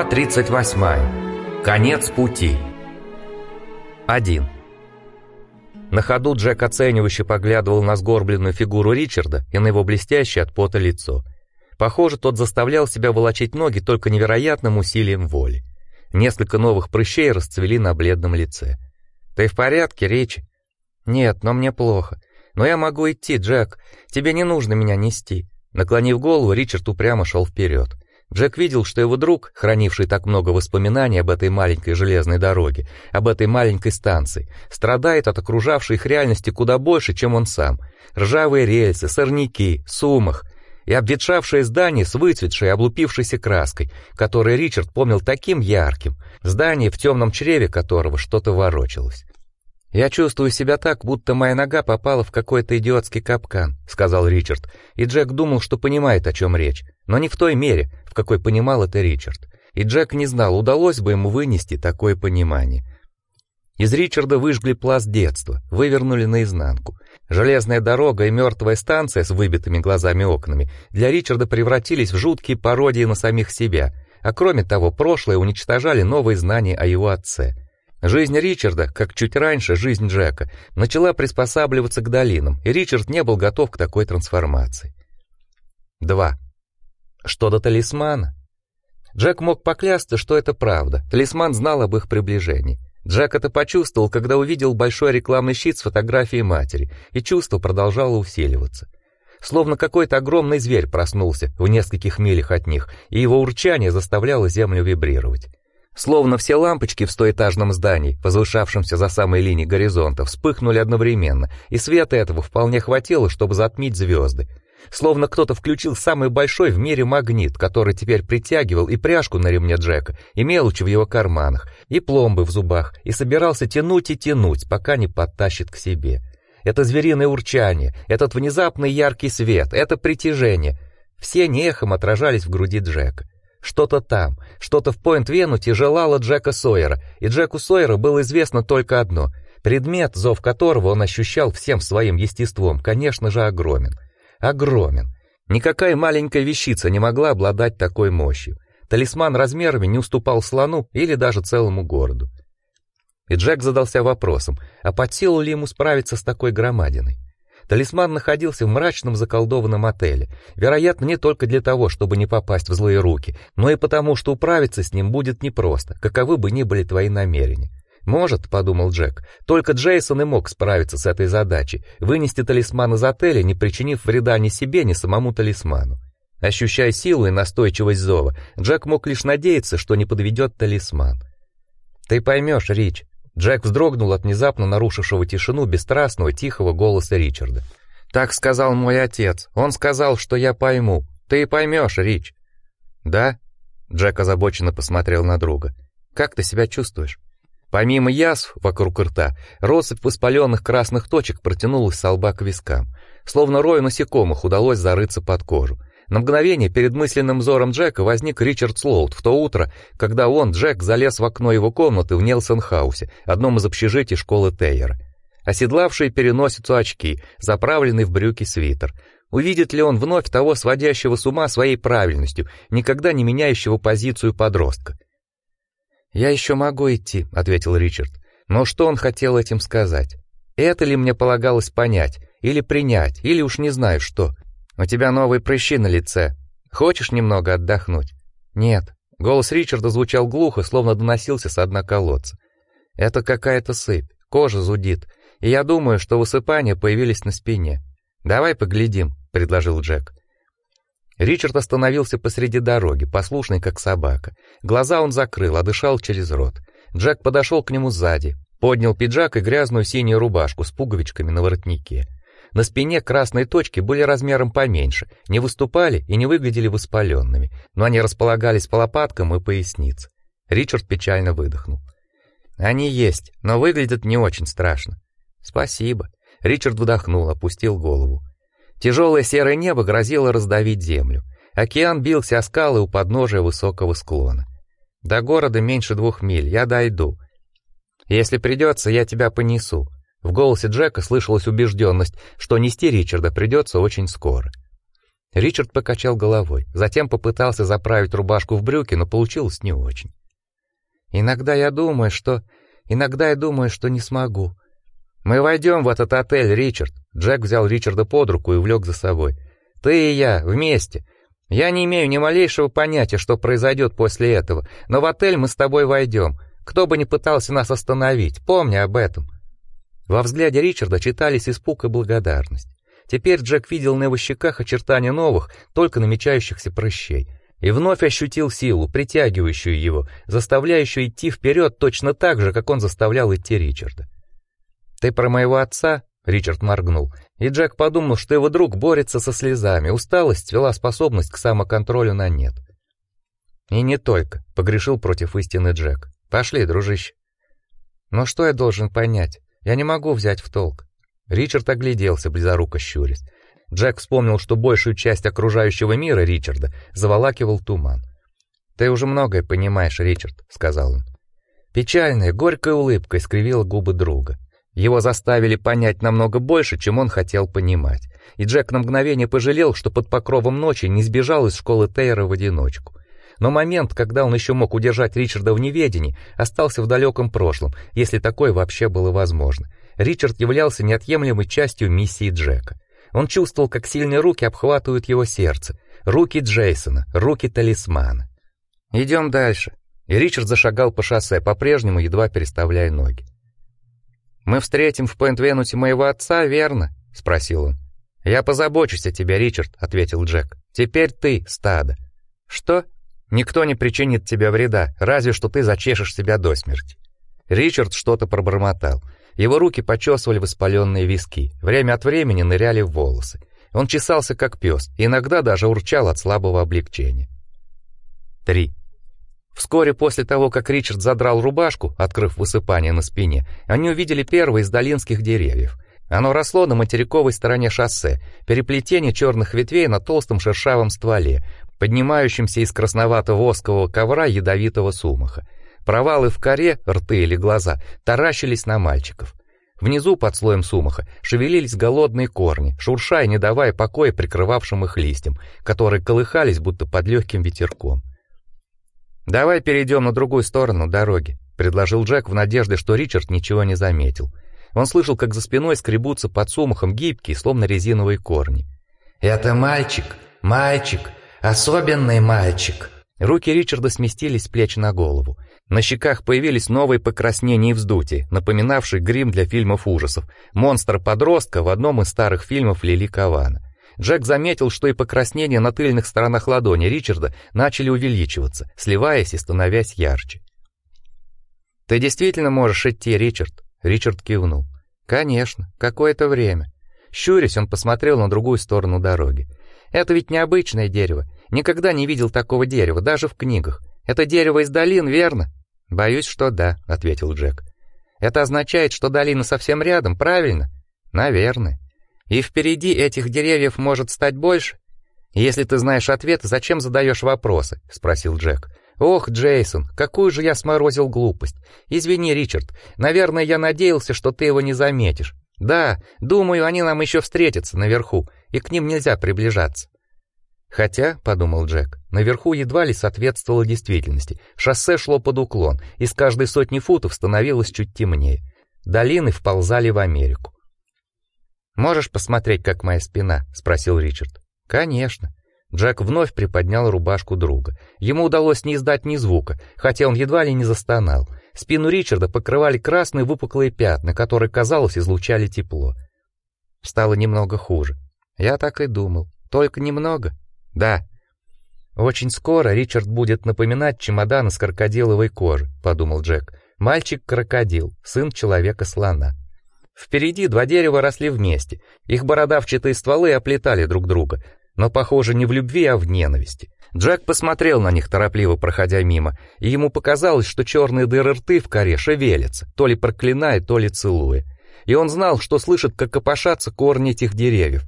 Глава 38. Конец пути. 1. На ходу Джек оценивающе поглядывал на сгорбленную фигуру Ричарда и на его блестящее от пота лицо. Похоже, тот заставлял себя волочить ноги только невероятным усилием воли. Несколько новых прыщей расцвели на бледном лице. «Ты в порядке, Ричи?» «Нет, но мне плохо. Но я могу идти, Джек. Тебе не нужно меня нести». Наклонив голову, Ричард упрямо шел вперед. Джек видел, что его друг, хранивший так много воспоминаний об этой маленькой железной дороге, об этой маленькой станции, страдает от окружавшей их реальности куда больше, чем он сам. Ржавые рельсы, сорняки, сумах и обветшавшее здание с выцветшей, облупившейся краской, которое Ричард помнил таким ярким, здание, в темном чреве которого что-то ворочалось. «Я чувствую себя так, будто моя нога попала в какой-то идиотский капкан», — сказал Ричард, и Джек думал, что понимает, о чем речь, но не в той мере, в какой понимал это Ричард. И Джек не знал, удалось бы ему вынести такое понимание. Из Ричарда выжгли пласт детства, вывернули наизнанку. Железная дорога и мертвая станция с выбитыми глазами окнами для Ричарда превратились в жуткие пародии на самих себя, а кроме того, прошлое уничтожали новые знания о его отце. Жизнь Ричарда, как чуть раньше жизнь Джека, начала приспосабливаться к долинам, и Ричард не был готов к такой трансформации. 2. Что до талисмана? Джек мог поклясться, что это правда. Талисман знал об их приближении. Джек это почувствовал, когда увидел большой рекламный щит с фотографией матери, и чувство продолжало усиливаться. Словно какой-то огромный зверь проснулся в нескольких милях от них, и его урчание заставляло землю вибрировать. Словно все лампочки в стоэтажном здании, возвышавшемся за самой линией горизонта, вспыхнули одновременно, и света этого вполне хватило, чтобы затмить звезды. Словно кто-то включил самый большой в мире магнит, который теперь притягивал и пряжку на ремне Джека, и мелочи в его карманах, и пломбы в зубах, и собирался тянуть и тянуть, пока не подтащит к себе. Это звериное урчание, этот внезапный яркий свет, это притяжение — все не эхом отражались в груди Джека. Что-то там, что-то в Пойнт-Венуте желало Джека Сойера, и Джеку Сойеру было известно только одно — предмет, зов которого он ощущал всем своим естеством, конечно же, огромен. Огромен. Никакая маленькая вещица не могла обладать такой мощью. Талисман размерами не уступал слону или даже целому городу. И Джек задался вопросом, а под силу ли ему справиться с такой громадиной? Талисман находился в мрачном заколдованном отеле, вероятно, не только для того, чтобы не попасть в злые руки, но и потому, что управиться с ним будет непросто, каковы бы ни были твои намерения. Может, подумал Джек, только Джейсон и мог справиться с этой задачей, вынести талисман из отеля, не причинив вреда ни себе, ни самому талисману. Ощущая силу и настойчивость зова, Джек мог лишь надеяться, что не подведет талисман. Ты поймешь, Рич. Джек вздрогнул от внезапно нарушившего тишину бесстрастного тихого голоса Ричарда. Так сказал мой отец. Он сказал, что я пойму. Ты поймешь, Рич. Да? Джек озабоченно посмотрел на друга. Как ты себя чувствуешь? Помимо язв вокруг рта, россыпь воспаленных красных точек протянулась с лба к вискам. Словно рою насекомых удалось зарыться под кожу. На мгновение перед мысленным взором Джека возник Ричард Слоут в то утро, когда он, Джек, залез в окно его комнаты в Нельсон-хаусе, одном из общежитий школы Тейера. Оседлавший переносицу очки, заправленный в брюки свитер. Увидит ли он вновь того сводящего с ума своей правильностью, никогда не меняющего позицию подростка? «Я еще могу идти», — ответил Ричард. Но что он хотел этим сказать? Это ли мне полагалось понять, или принять, или уж не знаю что? У тебя новые прыщи на лице. Хочешь немного отдохнуть? Нет. Голос Ричарда звучал глухо, словно доносился с дна колодца. Это какая-то сыпь, кожа зудит, и я думаю, что высыпания появились на спине. Давай поглядим, предложил Джек. Ричард остановился посреди дороги, послушный как собака. Глаза он закрыл, а дышал через рот. Джек подошел к нему сзади, поднял пиджак и грязную синюю рубашку с пуговичками на воротнике. На спине красные точки были размером поменьше, не выступали и не выглядели воспаленными, но они располагались по лопаткам и пояснице. Ричард печально выдохнул. Они есть, но выглядят не очень страшно. Спасибо. Ричард вдохнул, опустил голову. Тяжелое серое небо грозило раздавить землю. Океан бился о скалы у подножия высокого склона. До города меньше 2 миль, я дойду. Если придется, я тебя понесу. В голосе Джека слышалась убежденность, что нести Ричарда придется очень скоро. Ричард покачал головой, затем попытался заправить рубашку в брюки, но получилось не очень. Иногда я думаю, что не смогу. Мы войдем в этот отель, Ричард. Джек взял Ричарда под руку и увлек за собой. Ты и я вместе. Я не имею ни малейшего понятия, что произойдет после этого, но в отель мы с тобой войдем. Кто бы ни пытался нас остановить, помни об этом. Во взгляде Ричарда читались испуг и благодарность. Теперь Джек видел на его щеках очертания новых, только намечающихся прыщей, и вновь ощутил силу, притягивающую его, заставляющую идти вперед точно так же, как он заставлял идти Ричарда. Ты про моего отца? Ричард моргнул, и Джек подумал, что его друг борется со слезами. Усталость свела способность к самоконтролю на нет. И не только, погрешил против истины Джек. Пошли, дружище. Но что я должен понять? Я не могу взять в толк. Ричард огляделся, близоруко щурясь. Джек вспомнил, что большую часть окружающего мира Ричарда заволакивал туман. Ты уже многое понимаешь, Ричард, сказал он. Печальная, горькая улыбка искривила губы друга. Его заставили понять намного больше, чем он хотел понимать. И Джек на мгновение пожалел, что под покровом ночи не сбежал из школы Тейра в одиночку. Но момент, когда он еще мог удержать Ричарда в неведении, остался в далеком прошлом, если такое вообще было возможно. Ричард являлся неотъемлемой частью миссии Джека. Он чувствовал, как сильные руки обхватывают его сердце. Руки Джейсона, руки талисмана. Идем дальше. И Ричард зашагал по шоссе, по-прежнему едва переставляя ноги. Мы встретим в Пойнт-Венусе моего отца, верно? Спросил он. Я позабочусь о тебе, Ричард, ответил Джек. Теперь ты стадо. Что? Никто не причинит тебе вреда, разве что ты зачешешь себя до смерти. Ричард что-то пробормотал. Его руки почесывали воспаленные виски, время от времени ныряли в волосы. Он чесался как пес, иногда даже урчал от слабого облегчения. 3. Вскоре после того, как Ричард задрал рубашку, открыв высыпание на спине, они увидели первое из долинских деревьев. Оно росло на материковой стороне шоссе, переплетение черных ветвей на толстом шершавом стволе, поднимающемся из красновато-воскового ковра ядовитого сумаха. Провалы в коре, рты или глаза, таращились на мальчиков. Внизу, под слоем сумаха, шевелились голодные корни, шуршая, не давая покоя прикрывавшим их листьям, которые колыхались, будто под легким ветерком. «Давай перейдем на другую сторону дороги», — предложил Джек в надежде, что Ричард ничего не заметил. Он слышал, как за спиной скребутся под сумахом гибкие, словно резиновые корни. «Это мальчик, особенный мальчик». Руки Ричарда сместились с плеч на голову. На щеках появились новые покраснения и вздутия, напоминавшие грим для фильмов ужасов. Монстр-подростка в одном из старых фильмов Лили Кавана. Джек заметил, что и покраснения на тыльных сторонах ладони Ричарда начали увеличиваться, сливаясь и становясь ярче. «Ты действительно можешь идти, Ричард?» Ричард кивнул. «Конечно, какое-то время». Щурясь, он посмотрел на другую сторону дороги. «Это ведь необычное дерево. Никогда не видел такого дерева, даже в книгах. Это дерево из долин, верно?» «Боюсь, что да», — ответил Джек. «Это означает, что долина совсем рядом, правильно?» «Наверное. И впереди этих деревьев может стать больше? Если ты знаешь ответ, зачем задаешь вопросы?» — спросил Джек. «Ох, Джейсон, какую же я сморозил глупость. Извини, Ричард, наверное, я надеялся, что ты его не заметишь. Да, думаю, они нам еще встретятся наверху, и к ним нельзя приближаться». Хотя, подумал Джек, наверху едва ли соответствовало действительности. Шоссе шло под уклон, и с каждой сотни футов становилось чуть темнее. Долины вползали в Америку. «Можешь посмотреть, как моя спина?» — спросил Ричард. «Конечно». Джек вновь приподнял рубашку друга. Ему удалось не издать ни звука, хотя он едва ли не застонал. Спину Ричарда покрывали красные выпуклые пятна, которые, казалось, излучали тепло. Стало немного хуже. Я так и думал. Только немного? Да. Очень скоро Ричард будет напоминать чемодан из крокодиловой кожи, подумал Джек. Мальчик-крокодил, сын человека-слона. Впереди два дерева росли вместе. Их бородавчатые стволы оплетали друг друга, но, похоже, не в любви, а в ненависти. Джек посмотрел на них, торопливо проходя мимо, и ему показалось, что черные дыры рты в коре шевелятся, то ли проклиная, то ли целуя. И он знал, что слышит, как копошатся корни этих деревьев.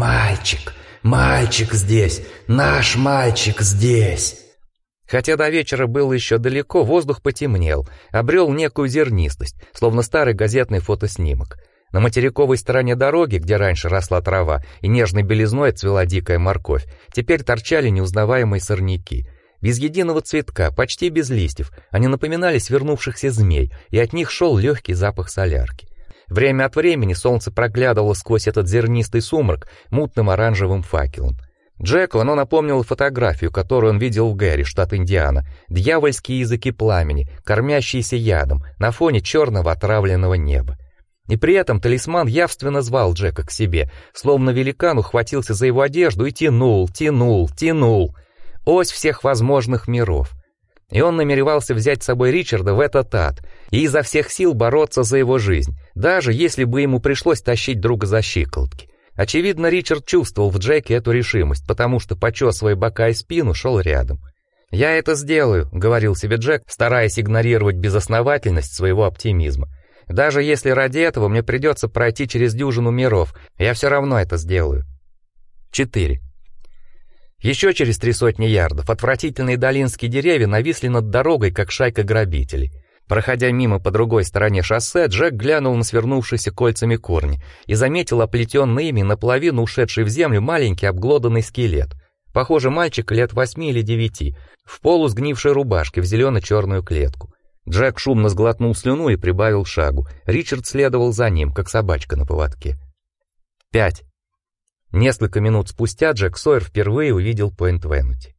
«Мальчик здесь! Наш мальчик здесь!» Хотя до вечера было еще далеко, воздух потемнел, обрел некую зернистость, словно старый газетный фотоснимок. На материковой стороне дороги, где раньше росла трава и нежной белизной цвела дикая морковь, теперь торчали неузнаваемые сорняки. Без единого цветка, почти без листьев, они напоминали свернувшихся змей, и от них шел легкий запах солярки. Время от времени солнце проглядывало сквозь этот зернистый сумрак мутным оранжевым факелом. Джеку оно напомнило фотографию, которую он видел в Гэри, штат Индиана. Дьявольские языки пламени, кормящиеся ядом, на фоне черного отравленного неба. И при этом талисман явственно звал Джека к себе, словно великан ухватился за его одежду и тянул. Ось всех возможных миров. И он намеревался взять с собой Ричарда в этот ад и изо всех сил бороться за его жизнь, даже если бы ему пришлось тащить друга за щиколотки. Очевидно, Ричард чувствовал в Джеке эту решимость, потому что, почесывая бока и спину, шел рядом. «Я это сделаю», — говорил себе Джек, стараясь игнорировать безосновательность своего оптимизма. «Даже если ради этого мне придется пройти через дюжину миров, я все равно это сделаю». 4. Еще через 300 ярдов отвратительные долинские деревья нависли над дорогой, как шайка грабителей. Проходя мимо по другой стороне шоссе, Джек глянул на свернувшиеся кольцами корни и заметил оплетенный ими наполовину ушедший в землю маленький обглоданный скелет. Похоже, мальчик лет 8 или 9, в полусгнившей рубашке в зелено-черную клетку. Джек шумно сглотнул слюну и прибавил шагу. Ричард следовал за ним, как собачка на поводке. 5. Несколько минут спустя Джек Сойер впервые увидел Пойнт-Венути.